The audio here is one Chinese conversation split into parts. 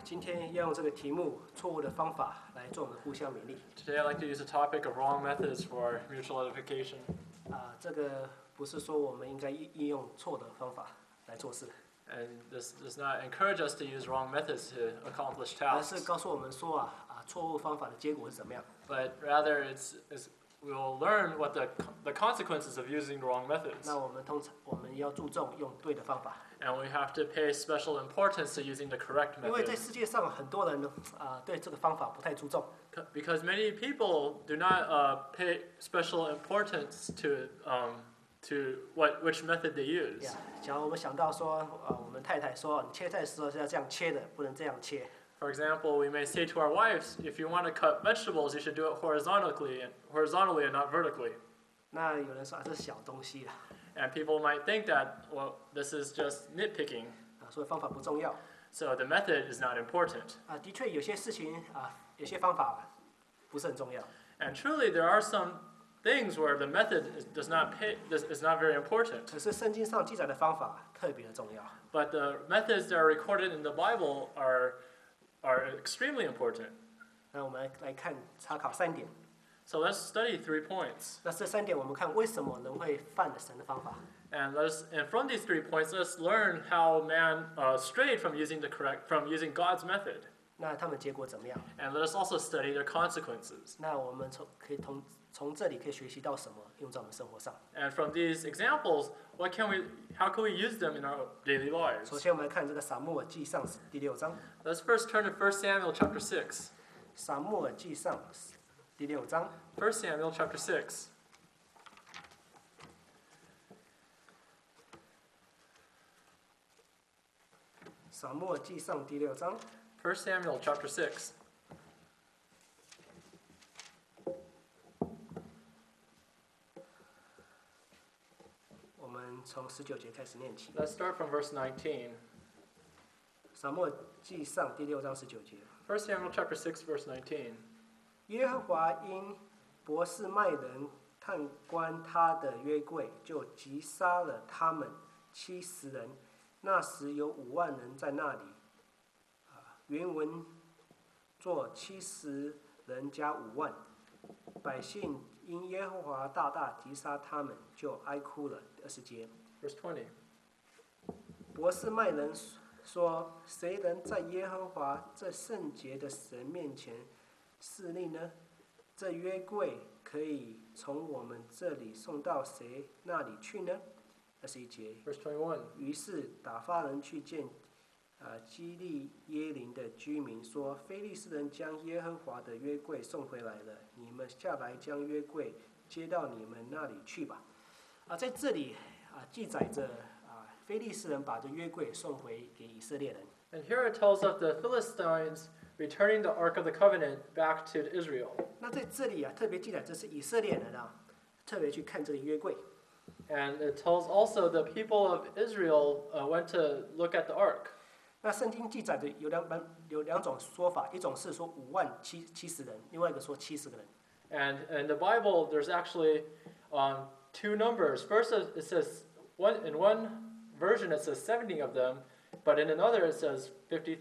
今天要用这个题目“错误的方法”来做我们的互相勉励。 Today I'd like to use the topic of wrong methods for mutual edification. 这个不是说我们应该应用错的方法来做事， And this does not encourage us to use wrong methods to accomplish 而是 tasks, 告诉我们说错误方法的结果是怎么样。 but rather we'll learn what the consequences of using the wrong methods. 那我们要注重用对的方法， And we have to pay special importance to using the correct 因为在 method. 世界上很多人呢对这个方法不太注重， Because many people do not pay special importance to which method they use. 假如我们想到说我们太太说你切菜的时候是要这样切的，不能这样切。 For example, we may say to our wives, if you want to cut vegetables, you should do it horizontally and not vertically. 那有人说这是小东西啦， And people might think that, well, this is just nitpicking, 所以方法不重要。 so the method is not important. 的确有些事情有些方法不是很重要。 And truly, there are some things where the method is not very important. 可是圣经上记载的方法特别的重要。 But the methods that are recorded in the Bible are extremely important. 那我们来查考3点。 So let's study 3 points. 那这3点我们看为什么人会犯了神的方法。 And from these 3 points, let's learn how man strayed from using God's method. 那他们结果怎么样？ And let us also study their consequences. 那我们从这里可以学习到什么，用在我们生活上。 And from these examples, how can we use them in our daily lives? 首先我们来看这个撒母耳记上第6章。 Let's first turn to 1 Samuel chapter 6. 撒母耳记上第6章。 1 Samuel chapter 6. 撒母耳记上第6章。 1 Samuel chapter 6. 我们从19节开始念起。 Let's start from verse 19. 撒母耳记上第6章19节。 1 Samuel chapter 6, verse 19. 耶和华因伯示麦人看观他的约柜，就击杀了他们70人。那时有5万人在那里。原文作70人加5万。百姓因耶和华大大击杀他们，就哀哭了。20节。 Verse 20. 伯示麦人说：“谁能在耶和华这圣洁的神面前侍立呢？这约柜可以从我们这里送到谁那里去呢？”21节。 Verse 21. 于是打发人去见基利耶林的居民，说：“非利士人将耶和华的约柜送回来了，你们下来将约柜接到你们那里去吧。”在这里记载着非利士人把这约柜送回给以色列人。 And here it tells of the Philistines returning the Ark of the Covenant back to Israel. 那在这里特别记载这是以色列人特别去看这个约柜。 And it tells also the people of Israel went to look at the ark. 那圣经记载的有两种说法，一种是说5万70人，另外一个说70个人。 And in the Bible, there's actually 2 numbers. First, it says in one version it says 70 of them, but in another it says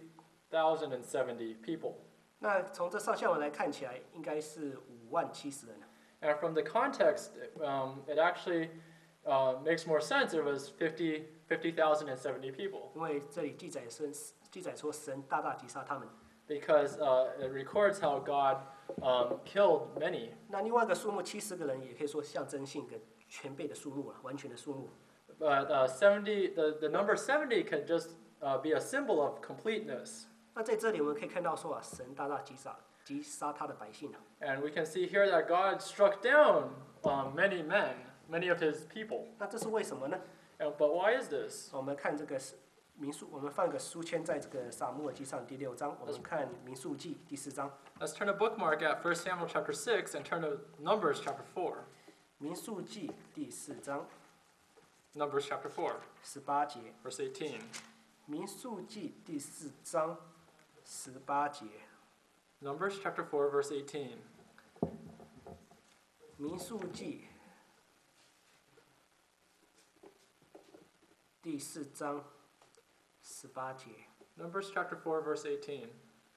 50,070 people. 那从这上下文来看起来，应该是5万70人。 And from the context, it actually makes more sense. It was 50,070 people. 因为这里记载说神大大击杀他们。 Because it records how God killed many. 那另外一个数目70个人，也可以说象征性的全备的数目完全的数目。 But the number 70 can just be a symbol of completeness. 那在这里我们可以看到说神大大击杀他的百姓。 And we can see here that God struck down many men, many of his people. 那这是为什么呢？ But why is this? 我们看这个民数，我们放个书签在这个撒母耳记上第6章，我们看民数记第4章。 Let's turn a bookmark at 1 Samuel chapter 6 and turn to Numbers chapter 4. 民数记第4章 Numbers chapter 4, 18节。 verse 18. 民数记第4章18节。 Numbers chapter 4, verse 18. 民数记第4章18节。 Numbers chapter 4, verse 18.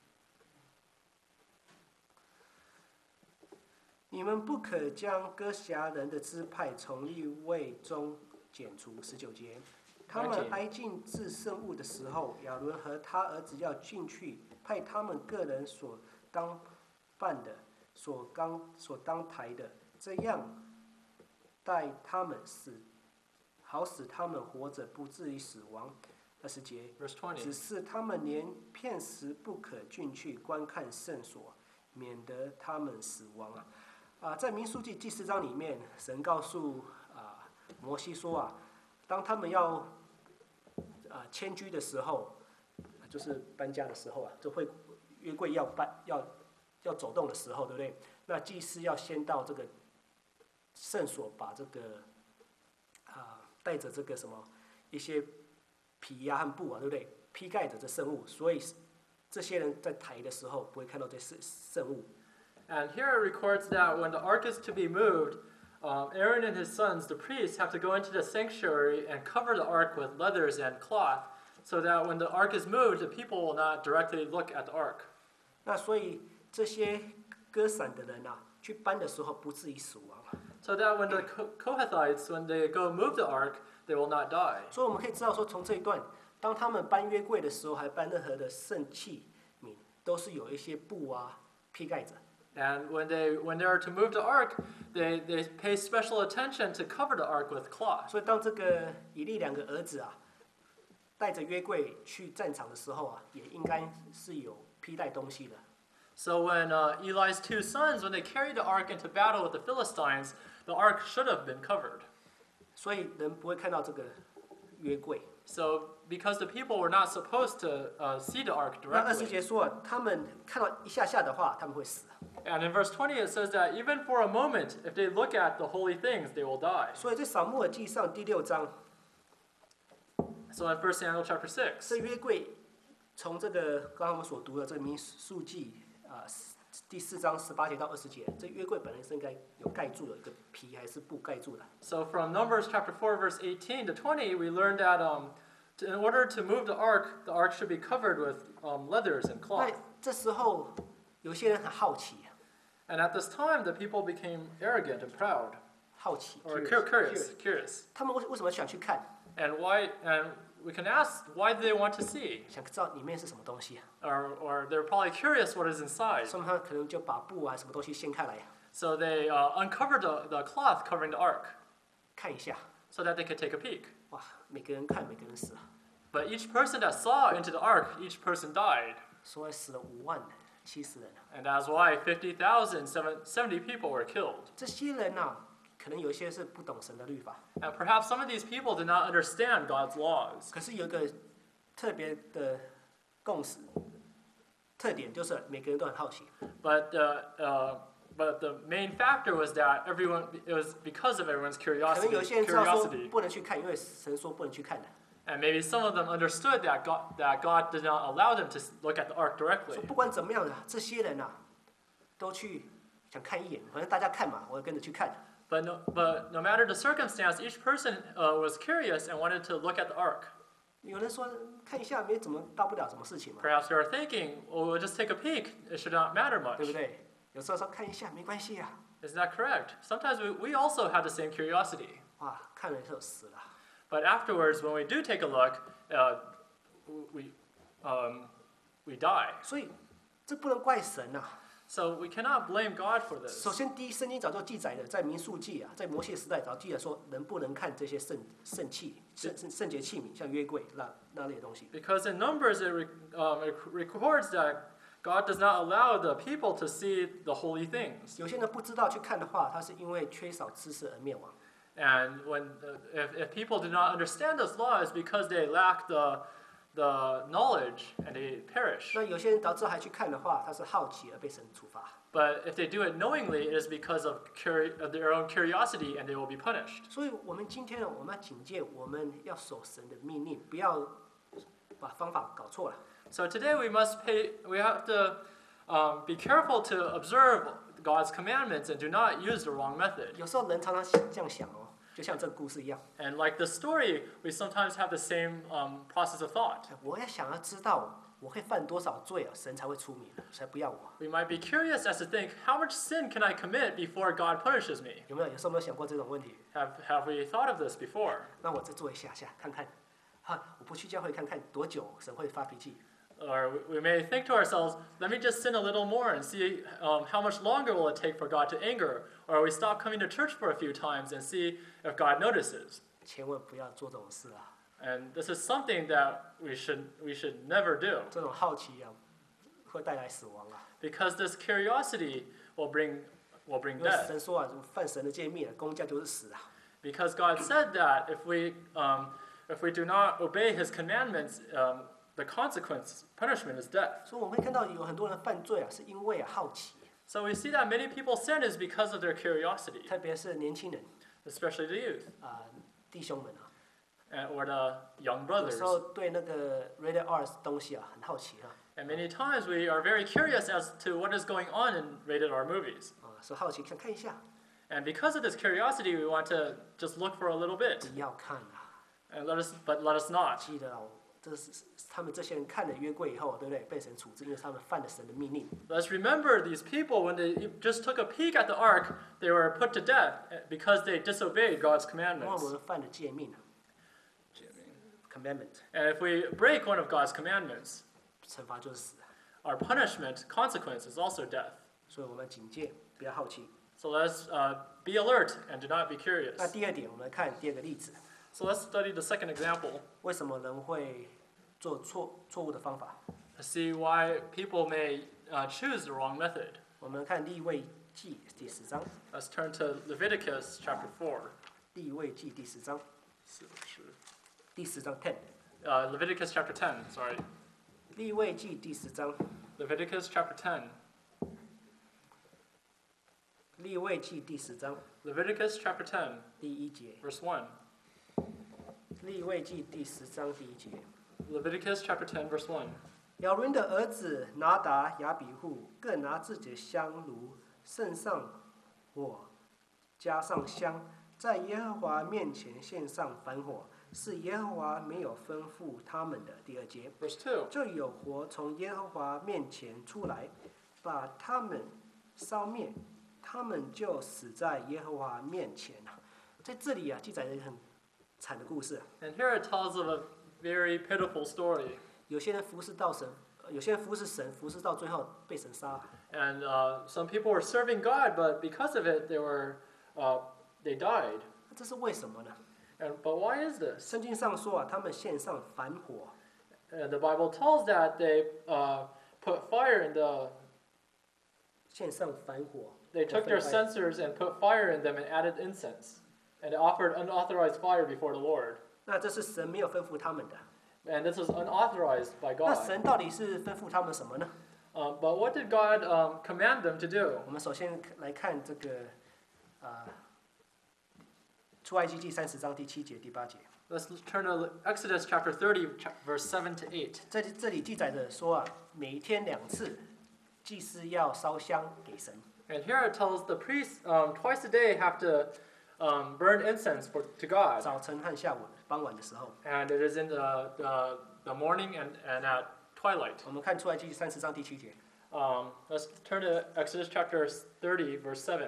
你们不可将哥辖人的支派从利未中剪除。19节，他们挨近至圣物的时候，亚伦和他儿子要进去，派他们个人所当办的、所当抬的，这样待他们好使他们活着，不至于死亡。20节，只是他们连片时不可进去观看圣所，免得他们死亡在民数记第4章里面，神告诉摩西说当他们要迁居的时候，就是搬家的时候就会约柜要走动的时候，对不对？那祭司要先到这个圣所，把这个带着这个什么一些皮和布对不对？披盖着这圣物，所以这些人在抬的时候不会看到这圣物。 And here it records that when the ark is to be moved, Aaron and his sons, the priests, have to go into the sanctuary and cover the ark with leathers and cloth, so that when the ark is moved, the people will not directly look at the ark. 那所以这些割散的人去搬的时候不至于死亡。 So that when the Kohathites, when they go move the ark, they will not die. 所以我们可以知道说，从这一段，当他们搬约柜的时候，还搬任何的圣器皿，都是有一些布披盖着。 And when they are to move the ark, they pay special attention to cover the ark with cloth. 所以当这个以利2个儿子带着约柜去战场的时候也应该是有披带东西的。 So when Eli's 2 sons, when they carried the ark into battle with the Philistines, the ark should have been covered. 所以人不会看到这个约柜。 So because the people were not supposed to see the ark 那20 directly. 节说他们看到一下下的话，他们会死。 And in verse 20 it says that even for a moment, if they look at the holy things, they will die. 所以在撒母耳记上第6章， So in 1 Samuel chapter 6, 这约柜从这个刚刚我们所读的这个民数记第4章18节到20节，这约柜本来是应该有盖住的一个皮还是布盖住的。 so from Numbers chapter 4, verse 18 to 20, we learned that in order to move the ark should be covered with leathers and 那 cloth. 这时候有些人很好奇 And at this time, the people became arrogant and proud, 好奇 or curious curious. 他们为什么想去看？ And we can ask, why do they want to see? 想知道里面是什么东西 Or they're probably curious what is inside. 所以他可能就把布什么东西掀开来 So they uncovered the cloth covering the ark 看一下， so that they could take a peek. 哇，每个人看，每个人死 But each person that saw into the ark, each person died. 所以死了5万70人 And that's why 50,000, 70 people were killed. 这些人可能有一些是不懂神的律法， And perhaps some of these people did not understand God's laws. 可是有一个特别的特点，就是每个人都很好奇。 But the main factor was that it was because of everyone's 可能有些人知道说 curiosity. 不能去看，因为神说不能去看的。 And maybe some of them understood that God did not allow them to look at the ark 说 directly. 不管怎么样的，这些人都去想看一眼，反正大家看嘛，我也跟着去看。 But no matter the circumstance, each person was curious and wanted to look at the ark. 有人说看一下没怎么大不了什么事情嘛， Perhaps they were thinking, well, we'll just take a peek. It should not matter 对 much. 不对？有时候说看一下没关系 Isn't that correct? Sometimes we also have the same curiosity. 哇，看了就死了。 But afterwards, when we do take a look, we die. 所以这不能怪神 So we cannot blame God for this. 首先，第一，圣经早就记载了，在民数记在摩西时代早记载说，人不能看这些圣洁器皿，像约柜那类的东西。 Because in Numbers, it records that God does not allow the people to see the holy things. 有些人不知道去看的话，他是因为缺少知识而灭亡。 And if people do not understand this law, it's because they lack the knowledge and they perish. 那有些人早知道还去看的话，他是好奇而被神处罚。 But if they do it knowingly, it is because of their own curiosity and they will be punished. 所以我们今天我们要警戒，我们要守神的命令，不要把方法搞错了。 So today we have to be careful to observe God's commandments and do not use the wrong method. 有时候人常常这样想就像这个故事一样。 And like the story, we sometimes have the same process of thought. 我也想要知道我会犯多少罪啊，神才会出名，才不要我。 We might be curious as to think, how much sin can I commit before God punishes me? 有没有？有时候没有想过这种问题？ Have we thought of this before? 那我再做一下看看，我不去教会看看多久神会发脾气。 Or we may think to ourselves, let me just sin a little more and see how much longer will it take for God to anger. Or we stop coming to church for a few times and see if God notices. 千万不要做这种事啊！ And this is something that we should never do. 这种好奇啊，会带来死亡啊。 Because this curiosity will bring 因为 death. 神说啊，犯神的诫命啊，公价就是死啊。 Because God said that if we do not obey His commandments, the consequence, punishment is death. 所以我们会看到有很多人犯罪啊，是因为好奇， So we see that many people sin is because of their curiosity, 特别是年轻人 especially the youth 弟兄们啊， or the young 有时 brothers. 候对那个 rated R 东西啊很好奇啊， And many times we are very curious as to what is going on in rated R movies. 说好奇想看一下， And because of this curiosity, we want to just look for a little bit. 不要看啊， And let us not. 记得哦，这是他们这些人看了约柜以后，对不对？被神处置，因为他们犯了神的命令。 Let's remember these people, when they just took a peek at the ark, they were put to death because they disobeyed God's 因为我 commandments. 们犯了诫命啊 ，commandment， And if we break one of God's commandments, 惩罚就是死。 our punishment, consequence, is also death. 所以我们警戒，不要好奇。 So let's be alert and do not be curious. 那第二点，我们来看第二个例子， So let's study the second example 为什么人会做错误的方法？ to see why people may choose the wrong method. 我们看利未记第10章， Let's turn to Leviticus chapter 4. 利未记第10章，第10章 10， Leviticus chapter 10, sorry. 利未记第10章， Leviticus chapter 10. 利未记第10章 Leviticus chapter 10, 第1节， verse 1. 利未记第10章第1节。 Leviticus chapter 10, verse 1. 亚伦的儿子拿达、亚比户各拿自己的香炉，盛上火，加上香，在耶和华面前献上燔火，是耶和华没有吩咐他们的。第2节， Verse 2. 就有火从耶和华面前出来，把他们烧灭，他们就死在耶和华面前了。在这里啊，记载了一个很惨的故事。 And here it tells of a very pitiful story. 有些人服侍到神，有些人服侍神，服侍到最后被神杀。 And some people were serving God, but because of it, they died. 这是为什么呢？ But why is this? 圣经上说啊，他们献上燔火， And the Bible tells that they put fire in the. 献上燔火。 They took their censers and put fire in them and added incense, and offered unauthorized fire before the Lord. 那这是神没有吩咐他们的。 And this was unauthorized by 那 God. 神到底是吩咐他们什么呢？ But what did God command them to do? 我们首先来看这个出埃及记30章第7节、第8节。 Let's turn to Exodus chapter 30, verse 7 to 8. 这里记载着说啊，每天2次，祭司要烧香给神。 And here it tells the priests twice a day have to burn incense to God. 早晨和下午傍晚的时候。 And it is in the morning and at twilight. 我们看出埃及记30章第7节。 Let's turn to Exodus chapter 30, verse 7.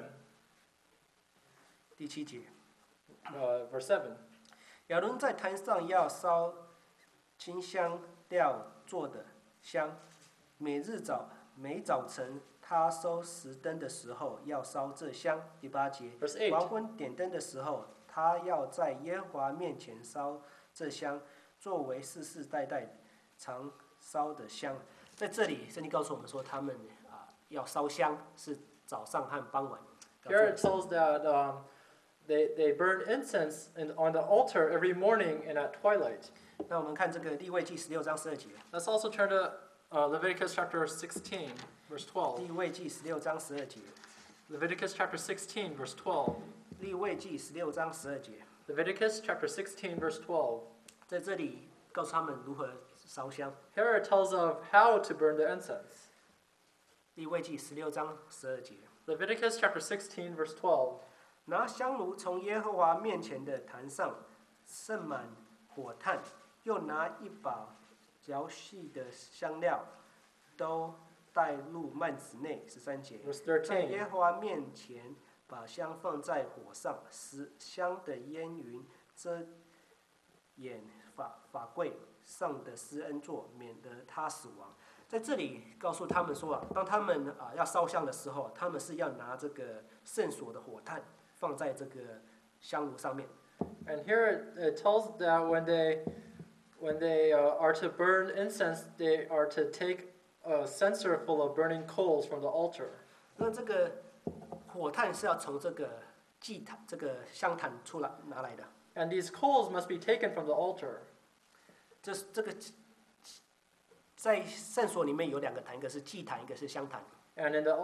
第7节， Verse 7. 亚伦在坛上要烧清香料做的香，每早晨他收石灯的时候要烧这香。第8节， Verse 8. 黄昏点灯的时候，他要在耶和华面前烧这香，作为世世代代常烧的香。在这里，圣经告诉我们说，他们要烧香是早上和傍晚。 Here it tells that they burn incense on the altar every morning and at twilight. 那我们看这个利未记16章12节。 Let's also turn to Leviticus chapter 16, verse 12. 利未记16章12节。 Leviticus chapter 16, verse 12. 利未记16章12节。 Leviticus chapter 16, verse 12. 在这里告诉他们如何烧香。 Here it tells of how to burn the incense. 利未记16章12节。 Leviticus chapter 16, verse 12. 拿香炉从耶和华面前的坛上盛满火炭，又拿一把嚼细的香料，都带入幔子内。13节， Verse 在耶 13. 和华面前把香放在火上，使香的烟云遮掩法柜上的施恩座，免得他死亡。在这里告诉他们说当他们要烧香的时候，他们是要拿这个圣所的火炭放在这个香炉上面。 And here it tells that when they are to burn incense, they are to take a censer full of burning coals from the altar. 那这个火炭是要从这个祭坛、这个香坛出来拿来的。 And these coals must be taken from the altar. 这个在圣所里面有2个坛，一个是祭坛，一个是香坛。 And in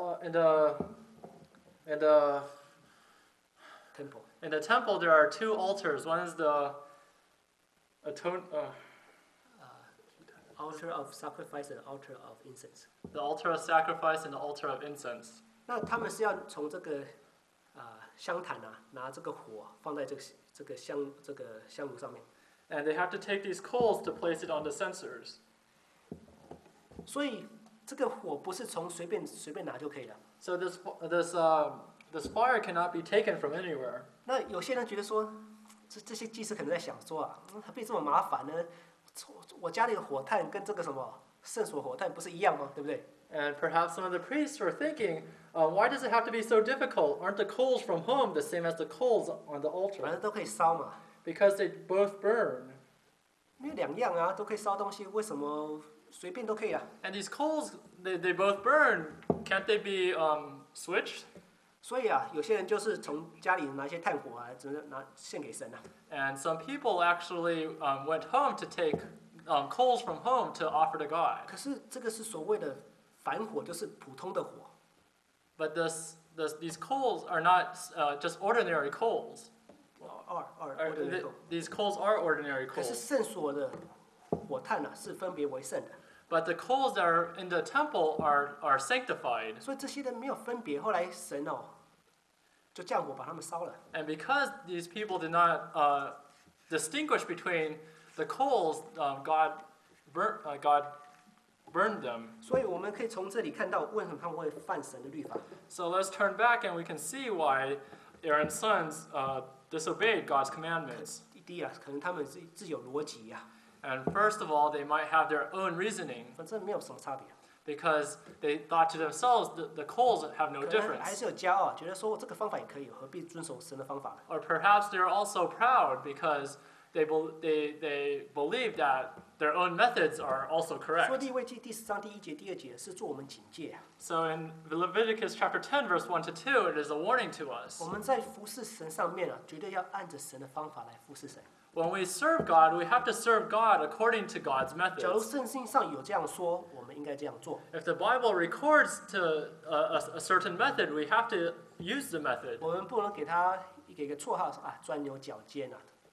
the temple there are 2 altars. One is the altar of sacrifice and altar of incense. the altar of sacrifice and the altar of incense. 那他们是要从这个香坛拿这个火放在这个香炉上面。 And they have to take these coals to place it on the censers. 所以这个火不是从随便拿就可以了。 So this fire cannot be taken from anywhere. 那有些人觉得说，这些祭司可能在想说何必这么麻烦呢？我家里的火炭跟这个什么圣所火炭不是一样吗？对不对？ And perhaps some of the priests were thinking, why does it have to be so difficult? Aren't the coals from home the same as the coals on the 反 altar? 正都可以烧嘛， Because they both burn. 因为2样都可以烧东西，为什么随便都可以啊？ And these coals, they both burn. Can't they be switched? 所以有些人就是从家里拿一些炭火只能拿献给神。 And some people actually went home to take coals from home to offer to God. 可是这个是所谓的凡火，就是普通的火。 But these coals are not just ordinary coals. These coals are ordinary 可是 coals. 圣所的火炭是分别为圣的， But the coals that are in the temple are sanctified. 所以这些人没有分别。后来神就降火把他们烧了。 And because these people did not distinguish between the coals, God burned them. 所以我们可以从这里看到为什么他们会犯神的律法。 So let's turn back and we can see why Aaron's sons disobeyed God's commandments. 第一可能他们是自有逻辑 And first of all, they might have their own reasoning 反正没有什么差别。 because they thought to themselves that the coals have no 可能还 difference. 是有骄傲，觉得说这个方法也可以，何必遵守神的方法呢？ Or perhaps they're also proud because they believe that their own methods are also 说 correct. 利未记第10章第1节、第2节是做我们警戒。 So in Leviticus chapter 10, verse 1 to 2, it is a warning to us. 我们在服侍神上面绝对要按着神的方法来服侍神。 When we serve God, we have to serve God according to God's 假如 methods. 圣经上有这样说，我们应该这样做。 If the Bible records to a certain method, we have to use the method. 我们不能给个绰号说钻牛角尖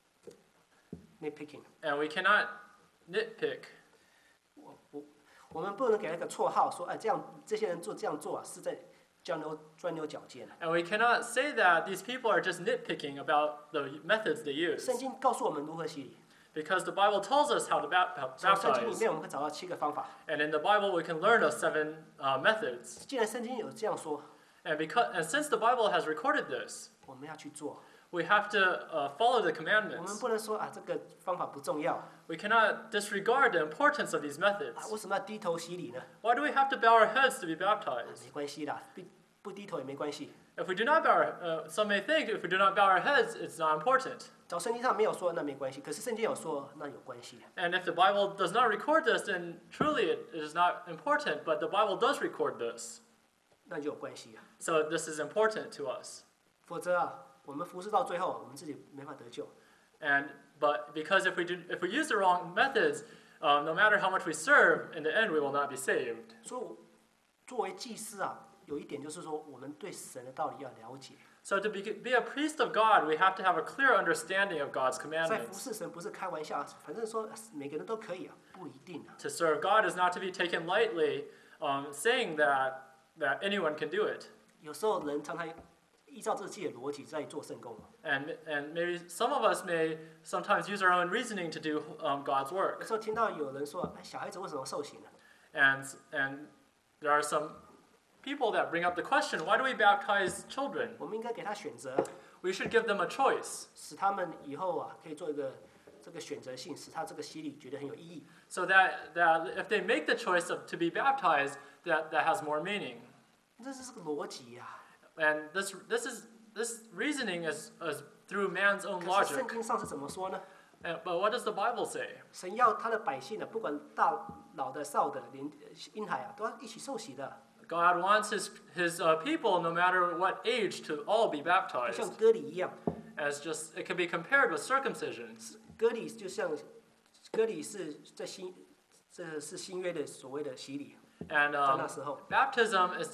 nitpicking。 And we cannot nitpick. 我们不能给他一个绰号说这些人这样做是在钻牛角尖。 And we cannot say that these people are just nitpicking about the methods they use. 圣经告诉我们如何洗礼， Because the Bible tells us how to 从圣经里 baptize. 面我们可以找到7个方法。 And in the Bible, we can learn of 7 methods. 既然圣经有这样说， And since the Bible has recorded this, 我们要去做。 we have to follow the 我们 commandments. 不能说这个方法不重要 We cannot disregard the importance of these 为 methods. 什么要低头洗礼呢？ Why do we have to bow our heads to be baptized? 没关系啦，不低头也没关系。 If we do not some may think if we do not bow our heads, it's not important. 找圣经上没有说那没关系，可是圣经有说那有关系。 And if the Bible does not record this, then truly it is not important. But the Bible does record this, 那就有关系。 so this is important to us. 否则我们服侍到最后，我们自己没法得救。 But because if we use the wrong methods, no matter how much we serve, in the end we will not be saved. 所以作为祭司有一点就是说，我们对神的道理要了解。 So to be a priest of God, we have to have a clear understanding of God's 在服 commandments. 侍神不是开玩笑，反正说每个人都可以不一定。 To serve God is not to be taken lightly, saying that anyone can do it. 有时候人常常依照自己的逻辑在做圣工。 And maybe some of us may sometimes use our own reasoning to do God's 有 work. 时候听到有人说，哎，小孩子为什么受洗呢？ And there are some people that bring up the question, why do we baptize children? 我们应该给他选择， We should give them a choice 使他们以后可以做一个这个选择性，使他这个洗礼觉得很有意义。 so that if they make the choice to be baptized, that has more meaning. 这是个逻辑呀。 And this reasoning is through man's own 可是圣 logic. 经上是怎么说呢？ But what does the Bible say? 神要他的百姓不管大老的少的，连婴孩都要一起受洗的。 God wants his people, no matter what age, to all be 就 baptized. 像割礼一样， As just it can be compared with circumcision. 割礼就像割礼是这是新约的所谓的洗礼， And 在那时候。 baptism is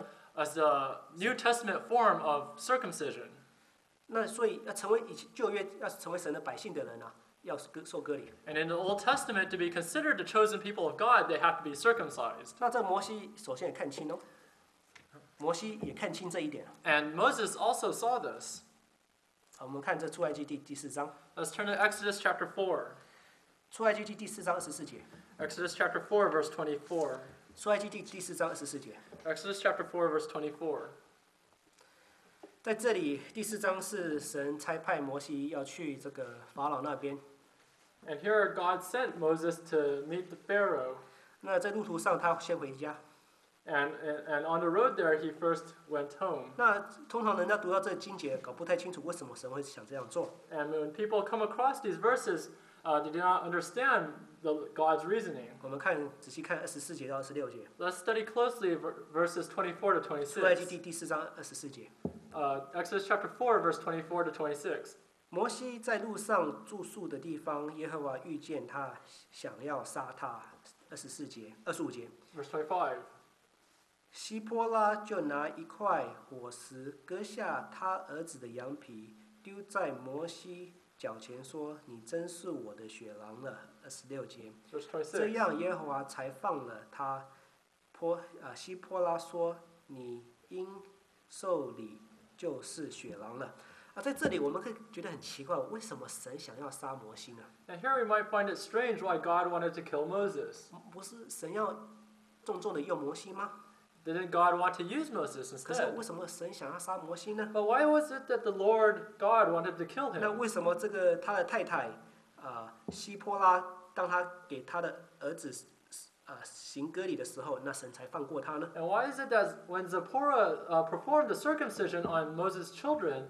the New Testament form of circumcision. 那所以要成为旧约要成为神的百姓的人要受割礼。 And in the Old Testament, to be considered the chosen people of God, they have to be circumcised. 那这摩西首先也看清哦，摩西也看清这一点。 And Moses also saw this. 好，我们看这出埃及记第4章， Let's turn to Exodus chapter 4. 出埃及记第4章24节， Exodus chapter 4, verse 24. 出埃及记第4章24节， Exodus chapter 4, verse 24. 在这里第4章是神差派摩西要去这个法老那边。 And here God sent Moses to meet the Pharaoh. 那在路途上他先回家。 And on the road there, he first went home. 那通常人家读到这经节，搞不太清楚为什么神会想这样做。 And when people come across these verses, they do not understand God's reasoning. 我们仔细看24节到26节， Let's study closely verses 24 to 出埃及 26. 记第4章24节。 Exodus chapter 4, verse 24 to 26. 摩西在路上住宿的地方，耶和华遇见他，想要杀他。25节， Verse 25. 希波拉就拿一块火石割下他儿子的羊皮，丢在摩西脚前，说：“你真是我的血狼了。”26节， Verse 这 26. 样耶和华才放了他。希波拉说：“你因受礼就是血狼了。”在这里我们可以觉得很奇怪，为什么神想要杀摩西呢？ And here we might find it strange why God wanted to kill Moses. 不是神要重重的用摩西吗？ Didn't God want to use Moses 可是 instead? 为什么神想要杀摩西呢？ But why was it that the Lord God wanted to kill 那 him? 为什么这个他的太太希波拉，当他给他的儿子行割礼的时候，那神才放过他呢？ And why is it that when Zipporah performed the circumcision on Moses' children,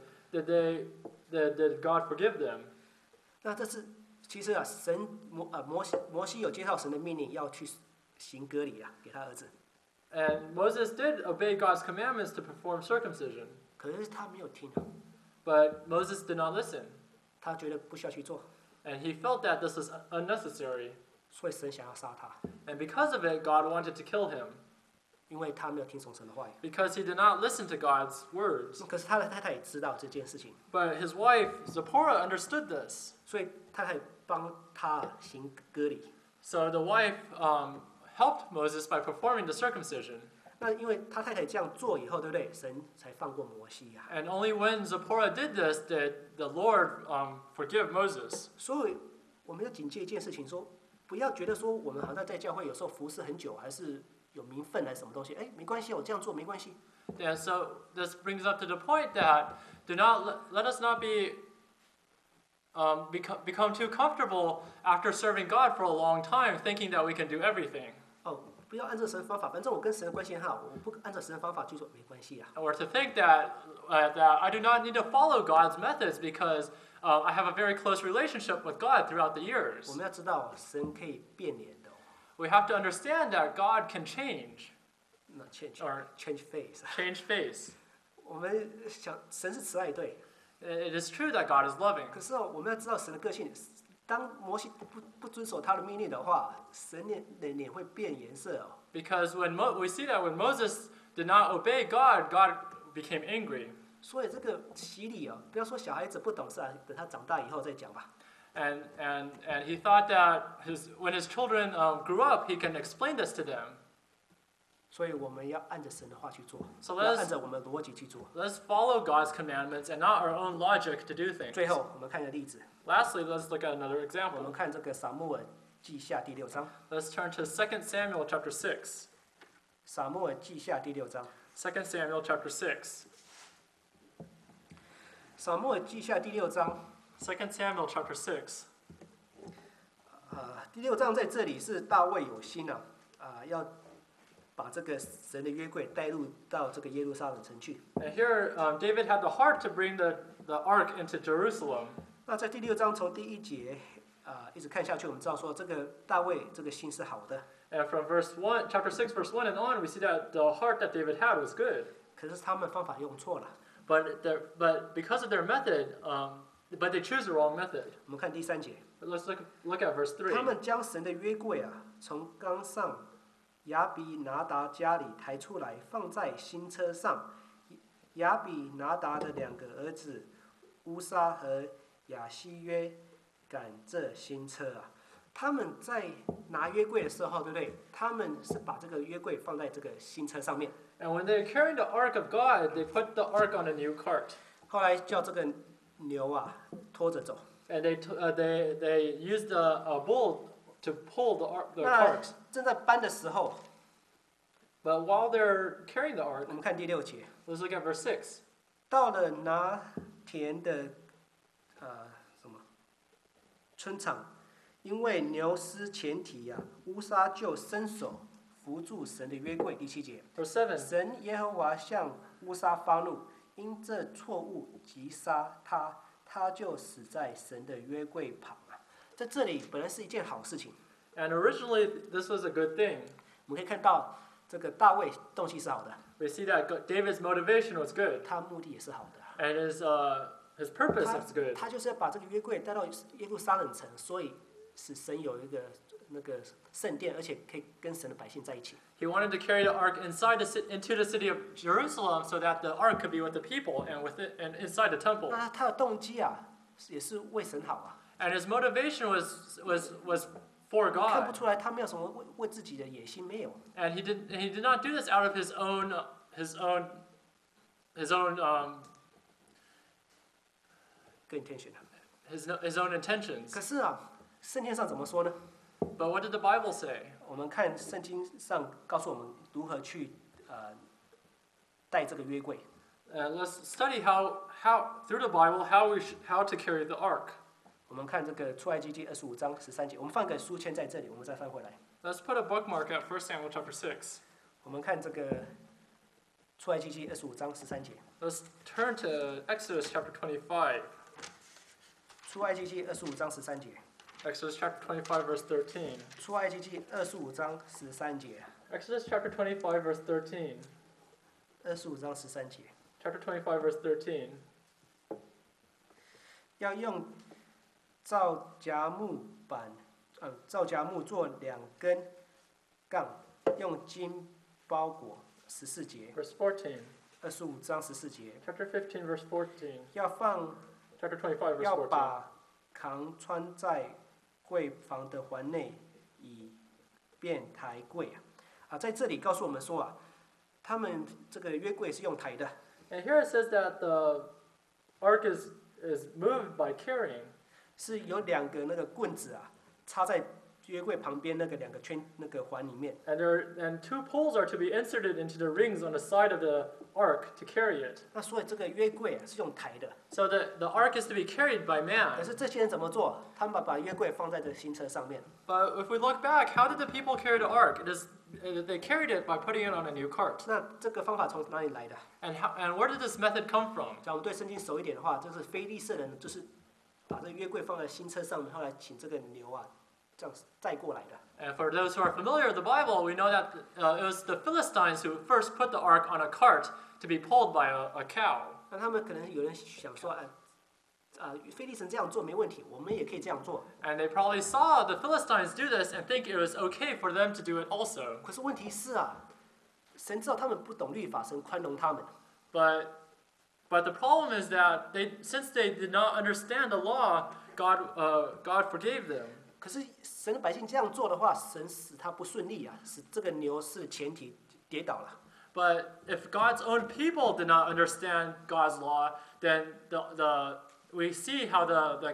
did God forgive them? 那这是其实摩西有接到神的命令要去行割礼给他儿子， And Moses did obey God's commandments to perform circumcision, 可是他没有听， but Moses did not listen. 他觉得不需要去做， And he felt that this was unnecessary. 所以神想要杀他， And because of it, God wanted to kill him, 因为他没有听从神的话语。 because he did not listen to God's words. 可是他的太太也知道这件事情， But his wife, Zipporah, understood this. 所以太太帮他行割礼。 So the wife helped Moses by performing the circumcision. 那因为他太太这样做以后，对不对？神才放过摩西呀。 And only when Zipporah did this did the Lord forgive Moses. 所以我们要警戒一件事情，说不要觉得说我们好像在教会有时候服侍很久，还是有名分还是什么东西，哎，没关系，我这样做没关系。 And so this brings up to the point that let us not become too comfortable after serving God for a long time, thinking that we can do everything. 哦，不要按照神的方法，反正我跟神的关系很好，我不按照神的方法就说没关系啊。 Or to think that I do not need to follow God's methods because I have a very close relationship with God throughout the 我 years. 们要知道，神可以变脸的。 We have to understand that God can change 那 change face。 change face. 我们想神是慈爱对， It is true that God is loving. 可是我们要知道神的个性。当摩西不遵守他的命令的话，神的脸会变颜色哦。 Because we see that when Moses did not obey God, God became angry. 所以这个洗礼不要说小孩子不懂事啊，等他长大以后再讲吧。 And he thought that when his children grew up, he can explain this to them. 所以我们要按着神的话去做， So 要 let's 按着我们的逻辑去做。 let's follow God's commandments and not our own logic to do things. 最后，我们看一个例子， Lastly, let's look at another 我 example. 们看这个撒母耳记下第6章， Let's turn to 2 Samuel chapter 6. 撒母耳记下第6章， 2 Samuel chapter 6. 撒母耳记下第6章， 2 Samuel chapter 6. 第6章在这里是大卫有心要把这个神的约柜带入到这个耶路撒冷城去。 And here, David had the heart to bring the ark into Jerusalem. 那在第6章从第1节一直看下去，我们知道说这个大卫这个心是好的， And from chapter 6, verse 1 and on, we see that the heart that David had was good. 可是他们方法用错了。 But because of their method, but they choose the wrong method. 我们看第3节， But let's look at verse 3. 他们将神的约柜从冈上亚比拿达家里抬出来，放在新车上。亚比拿达的2个儿子乌沙和亚西约赶这新车他们在拿约柜的时候，对不对？他们是把这个约柜放在这个新车上面。 And when they're carrying the ark of God, they put the ark on a new cart. 后来叫这个牛拖着走。 And they used a bull to pull the 那 cart. 正在搬的时候， But while they're carrying the ark, 我们看第6节， let's look at verse 6. 到了拿田的村场，因为牛失前蹄乌沙就伸手扶住神的约柜。第7节， Verse 7. 神耶和华向乌沙发怒，因这错误击杀他，他就死在神的约柜旁在这里本来是一件好事情， And originally, this was a good thing. 我们可以看到这个大卫动机是好的， We see that David's motivation was good, 他目的也是好的。 and his purpose was good. 他就是要把这个约柜带到耶路撒冷城，所以使神有一个那个圣殿，而且可以跟神的百姓在一起。 He wanted to carry the ark into the city of Jerusalem so that the ark could be with the people and inside the temple. 那他的动机也是为神好 And his motivation was for 看不 God. 出来他没有什么为自己的野心，没有。 And he did not do this out of his own good intention。 his own intentions. 可是圣经上怎么说呢？ But what did the Bible say? 我们看圣经上告诉我们如何去带这个约柜。 Let's study how through the Bible how to carry the ark. 我们看这个出埃及记25章13节，我们放个书签在这里，我们再翻回来。 Let's put a bookmark at 1 Samuel chapter 6. 我们看这个出埃及记25章13节。 Let's turn to Exodus chapter 25. 出埃及记25章13节。 Exodus chapter 25 verse 13. 出埃及记25章13节。 Exodus chapter 25 verse 13. 25章13节。 Chapter 25 verse 13. 要用皂荚木皂荚木做2根杠，用金包裹。14节。 Verse 14. 25章14节。 Chapter 15 verse 14. 要放 Chapter 25 verse 要 14. 把扛穿在柜房的环内，以便抬柜在这里告诉我们说他们这个约柜是用抬的。 And here it says that the ark is moved by carrying. 是有2个那个棍子插在约柜旁边那个2个圈那个环里面。 And 2 poles are to be inserted into the rings on the side of the ark to carry it. 那所以这个约柜是用抬的。 So the ark is to be carried by 可 man. 是这些人怎么做？他们把约柜放在这新车上面。 But if we look back, how did the people carry the ark? They carried it by putting it on a new cart. 那这个方法从哪里来的？ And where did this method come from? 假如我们对圣经熟一点的话，就是非利士人就是把这个约柜放在新车上面，后来请这个牛这样载过来的。 And for those who are familiar with the Bible, we know that it was the Philistines who first put the ark on a cart to be pulled by a cow. 那他们可能有人想说，非利士人这样做没问题，我们也可以这样做。 And they probably saw the Philistines do this and think it was okay for them to do it also. 可是问题是神知道他们不懂律法，神宽容他们。 But the problem is that since they did not understand the law, God forgave them. 可是神的百姓这样做的话，神使他不顺利使这个牛是前蹄跌倒了。 But if God's own people did not understand God's law, then we see how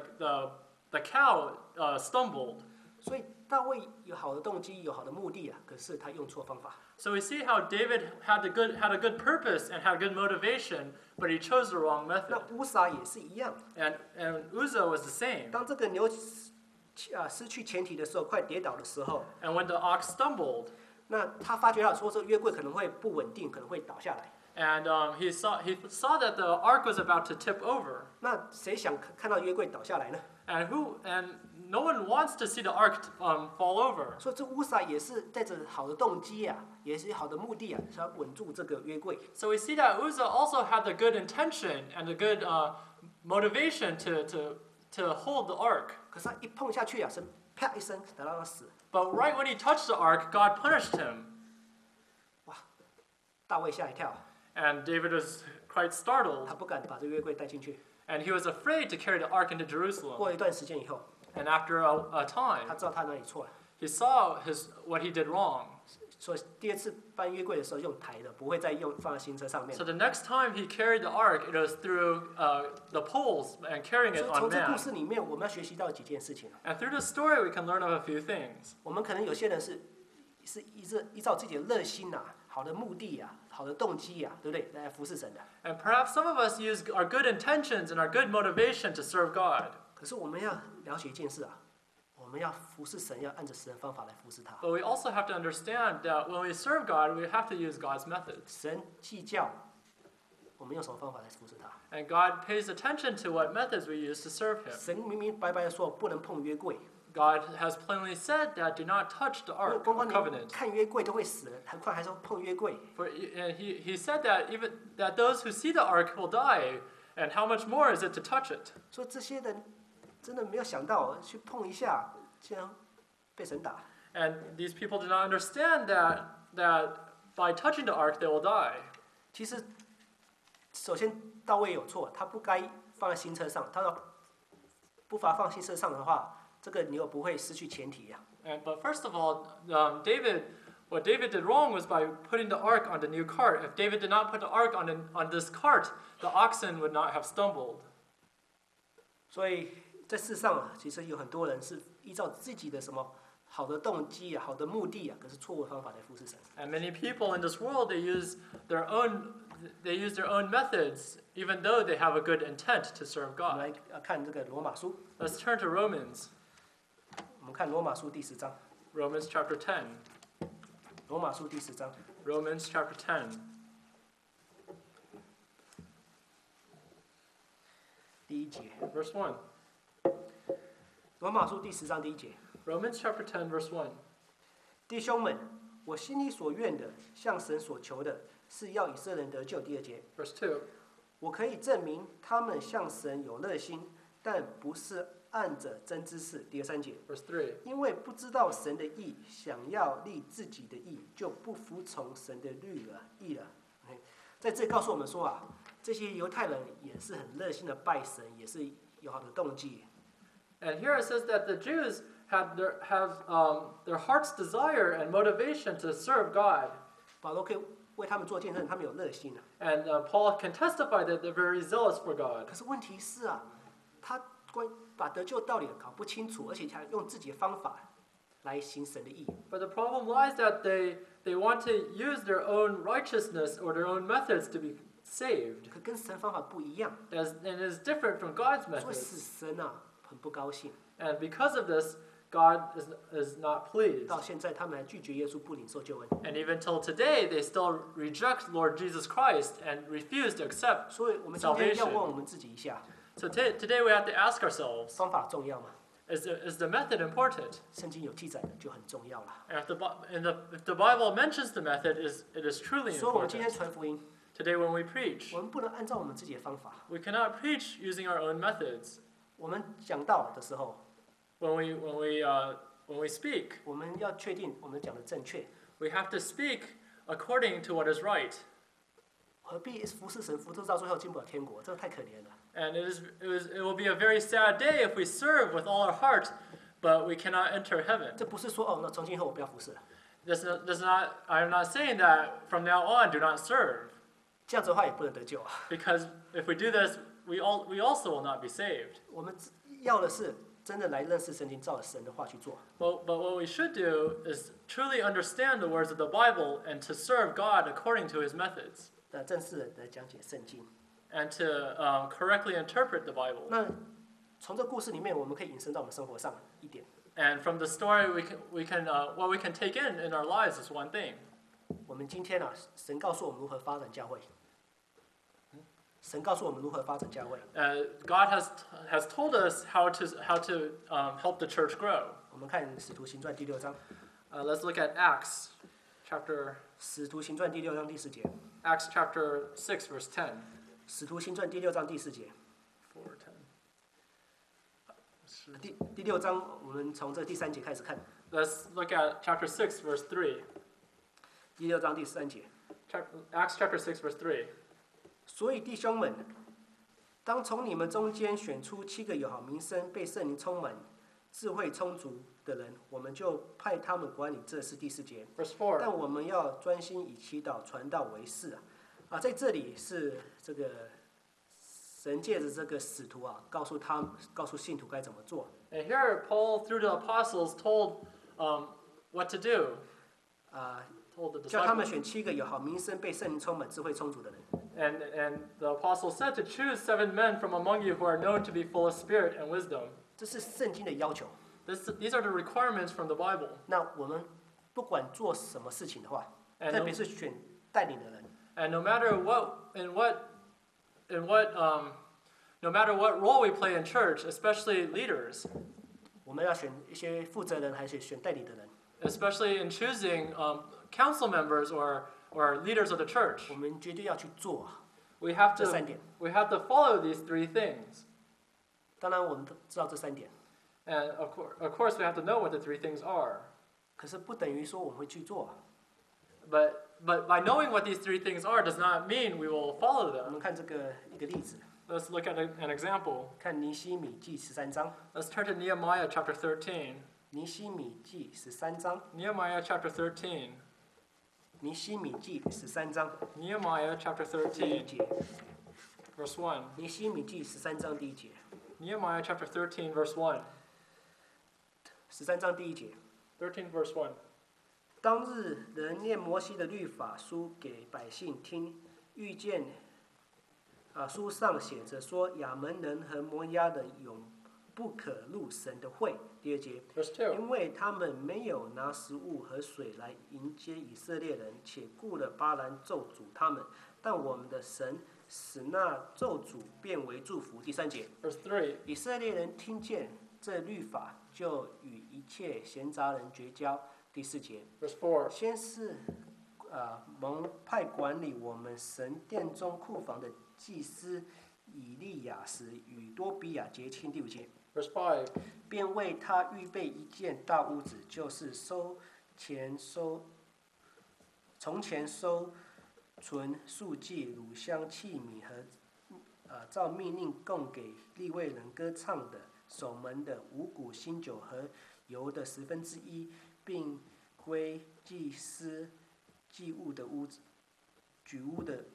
the cow stumbled. 所以大卫有好的动机，有好的目的啊，可是他用错方法。 So we see how David had a good purpose and had good motivation, but he chose the wrong 那 method. 乌撒也是一样， And Uzzah was the same. 当这个牛失去前蹄的时候，快跌倒的时候， And when the ox stumbled, 那他发觉到说这个约柜可能会不稳定，可能会倒下来。 and he saw that the ark was about to tip over. 那谁想看到约柜倒下来呢？ And no one wants to see the ark fall over. 所以这乌撒也是带着好的动机啊，也是好的目的啊，是要稳住这个约柜。 So we see that Uzzah also had the good intention and the good motivation to hold the ark. 可是他一碰下去啊，是啪一声打到他死。 But right when he touched the ark, God punished him. 哇，大卫吓一跳， And David was quite startled. 他不敢把这约柜带进去。 And he was afraid to carry the ark into Jerusalem. 过一段时间以后， And after a 他 time, 知道他哪里错了， he saw what he did wrong. 所以第二次搬约柜的时候用抬的，不会再用放在新车上面 So。the next time he carried the ark, it was through the poles and carrying 所 it 以 on 从这故 man. 事里面，我们要学习到几件事情啊。 And through this story, we can learn of a few things. 我们可能有些人是依照自己的热心呐、好的目的啊、好的动机啊，对不对？来服侍神的。 And perhaps some of us use our good intentions and our good motivation to serve God. 可是我们要了解一件事啊，我们要服侍神，要按着神的方法来服侍他。 But we also have to understand that when we serve God, we have to use God's methods. 神计较我们用什么方法来服侍他。 And God pays attention to what methods we use to serve Him. 神明明白白的说不能碰约柜， God has plainly said that do not touch the 因为 ark 光 of 光你 covenant. 看约柜都会死人，何况还说碰约柜。 And he said that even that those who see the ark will die, and how much more is it to touch it? 所以这些人真的没有想到去碰一下，竟然被神打。 And these people do not understand that by touching the ark they will die. 其实，首先大卫有错，他不该放在新车上，他要不把它放新车上的话，这个牛不会失去前蹄呀、 But first of all, what David did wrong was by putting the ark on the new cart. If David did not put the ark on this cart, the oxen would not have stumbled. 所以在世上啊，其实有很多人是依照自己的什么好的动机啊、好的目的啊，可是错误的方法来服侍神。 And many people in this world they use their own methods, even though they have a good intent to serve 我们 God. 来看这个罗马书， Let's turn to Romans, 我们看罗马书第10章， Romans chapter 10. 罗马书第10章 Romans chapter 10, 第1节， verse 1. 罗马书第10章第1节， Romans chapter 10, verse 1. 弟兄们，我心里所愿的，向神所求的，是要以色列人得救。第2节， Verse 2. 我可以证明他们向神有热心，但不是按着真知识。第3节， Verse 3. 因为不知道神的义，想要立自己的义，就不服从神的义了。在这里告诉我们说啊，这些犹太人也是很热心的拜神，也是有好的动机。 And here it says that the Jews have their heart's desire and motivation to serve God. 保罗可以为他们做见证，他们有热心啊。 And Paul can testify that they're very zealous for God. 可是问题是啊，他把得救道理搞不清楚，而且还用自己的方法来行神的义。 But the problem lies that they want to use their own righteousness or their own methods to be saved. 可跟神方法不一样， And it is different from God's 所以使 methods. 神啊很不高兴。 And because of this, God is not pleased. 到现在他们还拒绝耶稣，不领受救恩。 And even till today, they still reject Lord Jesus Christ and refuse to accept. 所以我们今天要问我们自己一下： So today we have to ask ourselves, 方法重要吗？ is the method important? 圣经有记载的就很重要了。 And if the Bible mentions the method, it is truly 所以我们今天 important. 传福音， Today when we preach, 我们不能按照我们自己的方法。 we cannot preach using our own methods. 我们讲道的时候， When we speak, 我们要确定我们讲的正确。 we have to speak according to what is right. 何必服侍神，服侍到最后进不了天国？这太可怜了。 And it will be a very sad day if we serve with all our heart, but we cannot enter heaven. 这不是说哦，那从今以后我不要服侍了。 I'm not saying that from now on do not serve, 这样子的话也不能得救啊。 because if we do this, we also will not be saved. 我们要的是真的来认识圣经，照着神的话去做。 But what we should do is truly understand the words of the Bible and to serve God according to His methods, 那正式的讲解圣经。 and to correctly interpret the Bible. 那从这故事里面，我们可以引申到我们生活上一点。 And from the story, what we can take in our lives is one thing. 我们今天啊，神告诉我们如何发展教会。神告诉我们如何发展教会。 God has told us how to help the church grow. 我们看《使徒行传》第6章， Let's look at Acts chapter 《使徒行传》第6章第4节，《 Acts chapter 6 verse 10. 使徒行传》第6章第4节。 第6章，我们从这第3节开始看。 Let's look at chapter 6 verse 3. 第6章第3节。 Acts chapter 6 verse 3. 所以弟兄们，当从你们中间选出7个有好名声、被圣灵充满、智慧充足的人，我们就派他们管理这事。第4节。 Verse 4. 但我们要专心以祈祷、传道为事啊！在这里是这个神借着这个使徒啊，告诉信徒该怎么做。 And here Paul, through the apostles, told what to do. 啊、 Told the 叫他们 disciples. 选7个有好名声、被圣灵充满、智慧充足的人。 And the apostle said to choose 7 men from among you who are known to be full of spirit and wisdom. 这是圣经的要求。 These are the requirements from the Bible. 那我们不管做什么事情的话， And 特别是选带领的人， And no matter no matter what role we play in church, especially leaders, 我们要选一些负责人，还是选带领的人， especially in choosing council members or leaders of the church, 我们绝对要去做 we have 这 to 3点。 we have to follow these 3 things. 当然，我们都知道这3点， And of course, we have to know what the 3 things are. 可是不等于说我们会去做。 But by knowing what these 3 things are does not mean we will follow 我 them. 们看这个一个例子， Let's look at an example. 看尼希米记13章， Let's turn to Nehemiah chapter 13. 尼希米记13章， Nehemiah chapter 13. 尼希米记13章 Nehemiah chapter 第1 13, 节， verse 1. 尼希米记13章第1节 Nehemiah chapter 13, verse 1. ，13章第1节。 13, verse 1. 当日人念摩西的律法书给百姓听，遇见书上写着说，亚门人和摩押人永不可入神的会。第2节， Verse 2. 因为他们没有拿食物和水来迎接以色列人，且雇了巴兰咒诅他们，但我们的神使那咒诅变为祝福。第3节， Verse 3. 以色列人听见这律法，就与一切闲杂人绝交。第4节， Verse 4. 先是蒙派管理我们神殿中库房的祭司以利亚时与多比亚结亲。第5节， Verse 5. 便为他预备一间大屋子，就是从前收存素祭、乳香器皿和照命令供给利未人歌唱的、守门的、五谷新酒和油的1/10，并归祭司祭物的屋子、举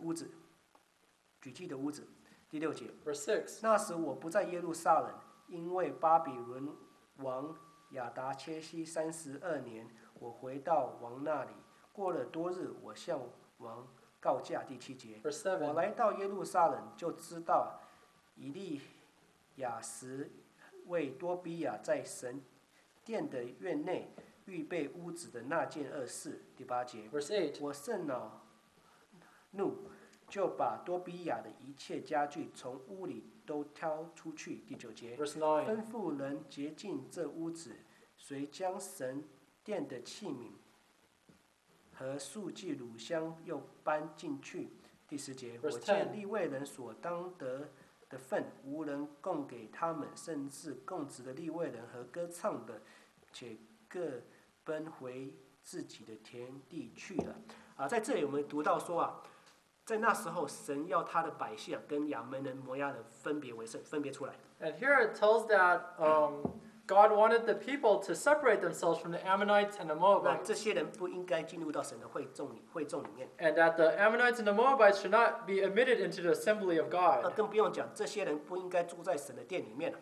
祭的屋子。第6节， Verse 6. 那时我不在耶路撒冷，因为巴比伦王亚达切西32年，我回到王那里。过了多日，我向王告假。第7节， Verse 7. 我来到耶路撒冷，就知道以利亚时为多比亚在神殿的院内预备屋子的那件恶事。第8节， Verse 8. 我甚恼怒，就把多比亚的一切家具从屋里都挑出去。第9节， Verse 9. 吩咐人洁净这屋子，遂将神殿的器皿和素祭乳香又搬进去。第10节， Verse 我见 10. 利未人所当得的份，无人供给他们，甚至供职的利未人和歌唱的，且各奔回自己的田地去了。在这里我们读到说在那时候神要他的百姓跟亚门人、摩押人分别为圣，分别出来。 And here it tells that God wanted the people to separate themselves from the Ammonites and the 那 Moabites. 这些人不应该进入到神的会众里面。 And that the Ammonites and the Moabites should not be admitted into the assembly of 那 God. 更不用讲，这些人不应该住在神的殿里面了，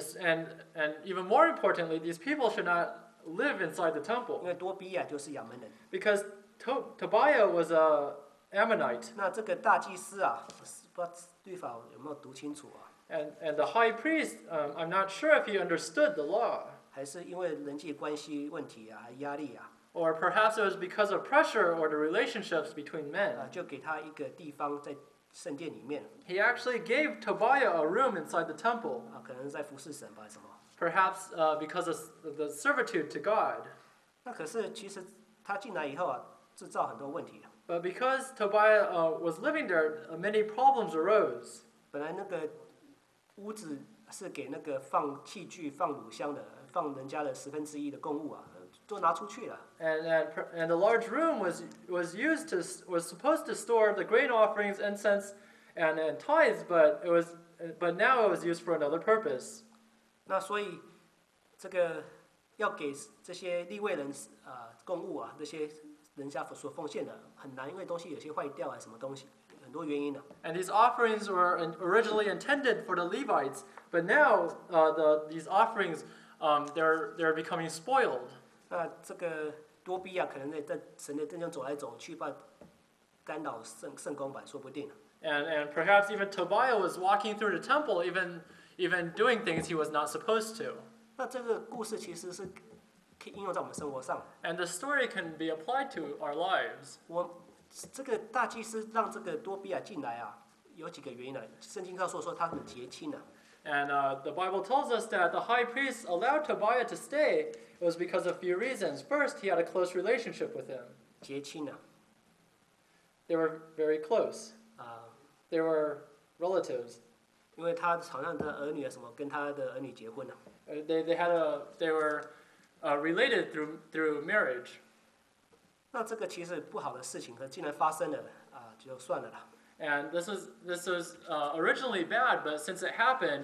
And even more importantly, these people should not live inside the 因 temple. 为多比亚就是亚门人。 Because Tobiah was a Ammonite. 那这个大祭司啊，不知道律法有没有读清楚啊？ And the high priest, I'm not sure if he understood the law. 还是因为人际关系问题啊、压力啊， Or perhaps it was because of pressure or the relationships between men. 就给他一个地方在圣殿里面 He actually gave Tobiah a room inside the temple, 啊，可能在服侍神吧，什么？ perhaps because of the servitude to God. 那可是其实他进来以后啊，制造很多问题了。 But because Tobiah was living there, many problems arose. 本来那个屋子是给那个放器具、放乳香的，放人家的1/10的公物啊，都拿出去了。 And the large room was supposed to store the grain offerings, incense, and tithes, but now it was used for another purpose. 那所以这个要给这些利未人公物啊，这些人家所奉献的很难，因为东西有些坏掉啊，什么东西，很多原因的。 And these offerings were originally intended for the Levites, but now these offerings they're becoming spoiled. 那这个多比亚可能在神的殿中走来走去，把干扰圣公吧，说不定。 And perhaps even Tobiah was walking through the temple, even doing things he was not supposed to. 那这个故事其实是可以应用在我们生活上。 And the story can be applied to our lives. 这个大祭司让这个多比亚进来啊，有几个原因呢？圣经上说他很结亲啊。 And the Bible tells us that the high priest allowed Tobiah to stay. It was because of a few reasons. First, he had a close relationship with him. 结亲啊， They were very close. They were relatives. 因为他好像他的儿女啊什么跟他的儿女结婚了。 They were related through marriage. 那这个其实不好的事情，可既然发生了啊，就算了啦。 And this was originally bad, but since it happened,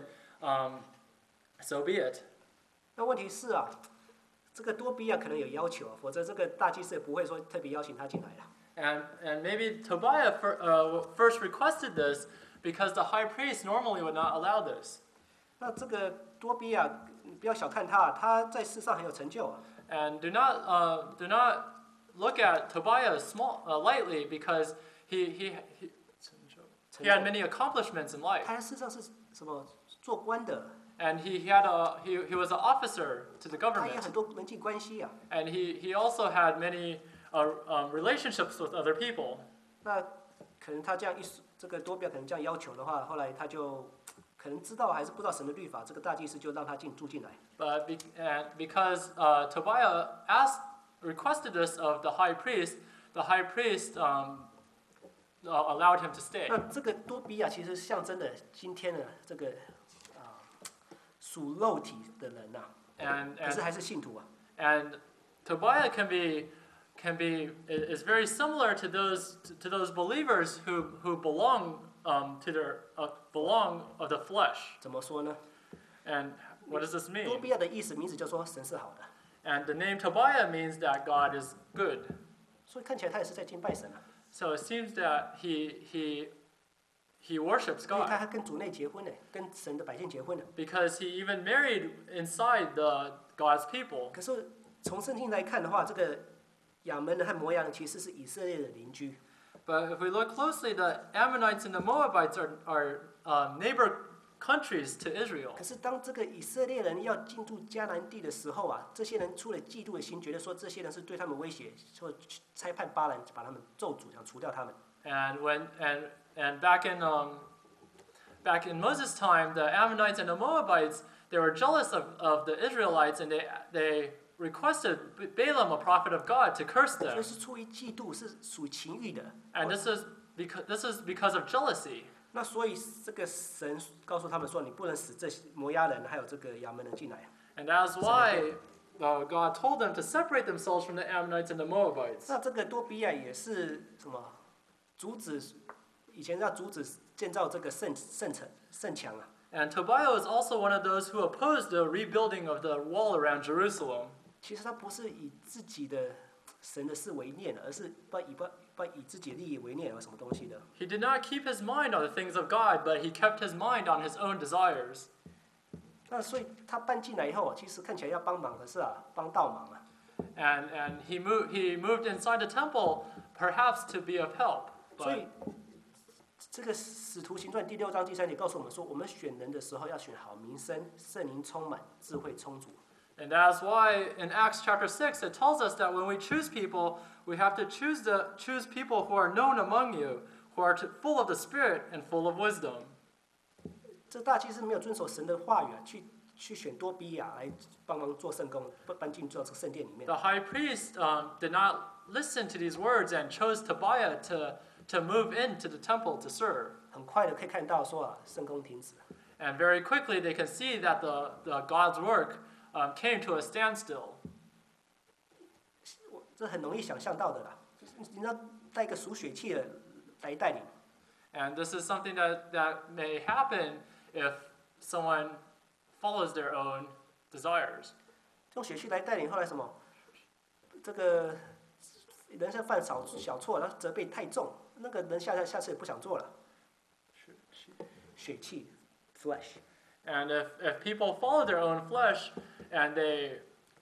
so be it. 那问题是啊，这个多比亚可能有要求啊，否则这个大祭司也不会说特别邀请他进来了。 And maybe Tobiah first requested this because the high priest normally would not allow this. 那这个多比亚，你不要小看他，他在世上很有成就啊。 And do not look at Tobiah lightly because he had many accomplishments in life. 他在世上是什么做官的， And he was an officer to the 他也 government. 很多人际关系啊。 And he also had many relationships with other people. 那可能他这样这个多比亚可能这样要求的话，后来他就可能知道还是不知道神的律法，这个大祭司就让他住进来。 But because Tobiah requested this of the high priest allowed him to stay. 那这个多比亚其实象征的今天的这个属肉体的人呐、可是还是信徒啊。 And Tobiah is very similar to those believers who belong belong of the flesh. 怎么说呢？ And what does this 多 mean? 比亚的名字叫说神是好的， And the name Tobiah means that God is good. 所以看起来他也是在敬拜神啊， So it seems that he worships 因为他 God 还跟主内结婚呢，跟神的百姓结婚了。 because he even married inside God's people. 可是从圣经来看的话，这个亚门人和摩押人其实是以色列的邻居。 But if we look closely, the Ammonites and the Moabites are neighbor countries to Israel. 可是当这个以色列人要进入迦南地的时候啊，这些人出了嫉妒的心，觉得说这些人是对他们威胁，说差派巴兰把他们咒诅，想除掉他们。 And back in Moses' time, the Ammonites and the Moabites, they were jealous of the Israelites, and they requested Balaam, a prophet of God, to curse 所以 them. 是出于嫉妒，是属情欲的。 And this is because of jealousy. 那所以这个神告诉他们说，你不能使这些摩押人还有这个亚门人进来。 And that's why God told them to separate themselves from the Ammonites and the Moabites. 那这个多比亚也是什么？阻止以前要阻止建造这个圣墙啊。 And Tobiah is also one of those who opposed the rebuilding of the wall around Jerusalem. 其实他不是以自己的神的事为念，而是不以自己的利益为念，有什么东西的。 He did not keep his mind on the things of God, but he kept his mind on his own desires. 那所以他搬进来以后，其实看起来要帮忙，可是帮倒忙啊。 And he moved inside the temple, perhaps to be of help. 所以这个使徒行传第6章第3节告诉我们说，我们选人的时候要选好名声，圣灵充满，智慧充足。 And that's why in Acts chapter 6 it tells us that when we choose people, we have to choose people who are known among you, who are full of the Spirit and full of wisdom. 这大祭司没有遵守神的话语啊，去选多比亚来帮忙做圣工，搬进这个圣殿里面。 The high priest did not listen to these words and chose Tobiah to move into the temple to serve. 很快的可以看到说圣工停止。 And very quickly they can see that the God's work came to a standstill. 这很容易想象到的啦，你要带一个属血气的来带领。 And this is something that may happen if someone follows their own desires. 用血气来带领，后来什么？这个人生犯小错，然后责备太重，那个人下次也不想做了。血气 ，flesh。 And if people follow their own flesh and they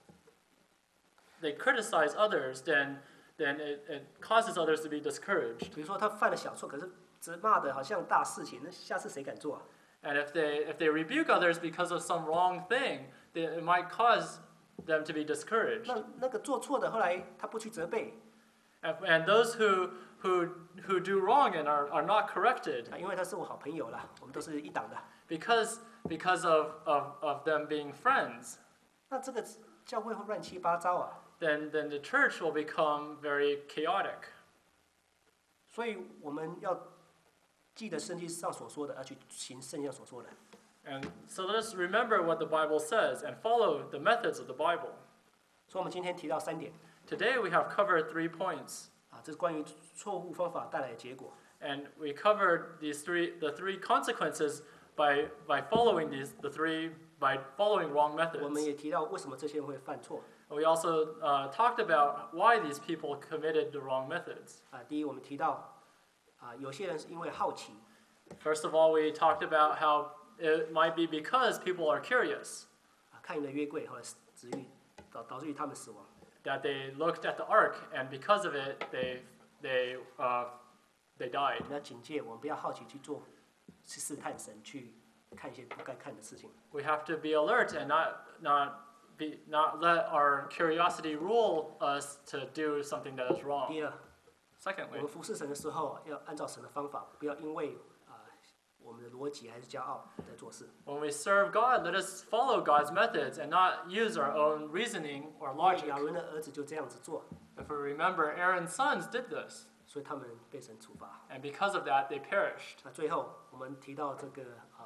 criticize others, then it causes others to be discouraged. 比如说他犯了小错，可是责骂的好像大事情，那下次谁敢做啊？ And if they rebuke others because of some wrong thing, then it might cause them to be discouraged. 那个做错的，后来他不去责备， And those who do wrong and are not corrected 因为他是我好朋友啦，我们都是一党的。 because of them being friends, 那这个教会会乱七八糟啊。 then the church will become very chaotic. 所以我们要记得圣经上所说的，要去行圣经上所说的。 And so let us remember what the Bible says and follow the methods of the Bible. 所以我们今天提到3点 Today we have covered 3 points, 这是关于错误方法带来的结果。 and we covered the three consequences by following by following wrong 我们 methods. 也提到为什么这些人会犯错。 We also talked about why these people committed the wrong methods. 第一，我们提到有些人是因为好奇， First of all, we talked about how it might be because people are curious, 看你的约柜，后来导致于他们死亡。 that they looked at the ark, and because of it, they died. 我们要警戒，我们不要好奇去试探神，去看一些不该看的事情。 We have to be alert and not let our curiosity rule us to do something that is wrong. 第二，我 Secondly, 们服侍神的时候，要按照神的方法，不要因为我们的逻辑还是骄傲在做事。 when we serve God, let us follow God's methods and not use our own reasoning or 因为 logic. 亚伦的儿子就这样子做， If we remember, Aaron's sons did this, 所以他们被神处罚。 and because of that, they perished. 那最后我们提到这个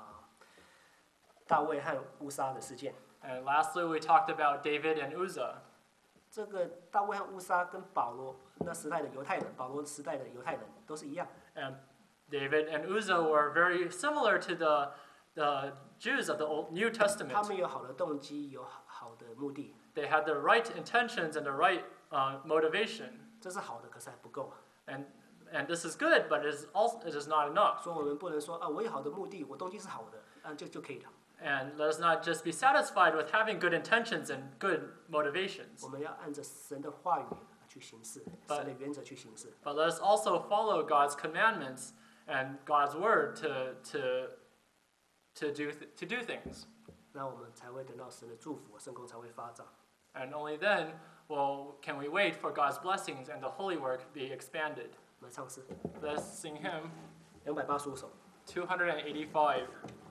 大卫和乌撒的事件。 And lastly, we talked about David and Uzzah. 这个大卫和乌撒跟保罗那时代的犹太人，保罗时代的犹太人都是一样。 And David and Uzzah were very similar to the Jews of the New 他 Testament. 们有好的动机，有好的目的， They had the right intentions and the right motivation. 这是好的，可是还不够啊。 And this is good, but it is not enough. 所以我们不能说我有好的目的，我动机是好的，就可以了。 And let us not just be satisfied with having good intentions and good motivations, 我们要按着神的话语去行事，神的原则去行事。 but let us also follow God's commandments and God's word to do things. 那我们才会得到神的祝福，圣工才会发展。 And only then can we wait for God's blessings and the holy work be expanded. 我们唱诗 Let's sing hymn 285首。 285.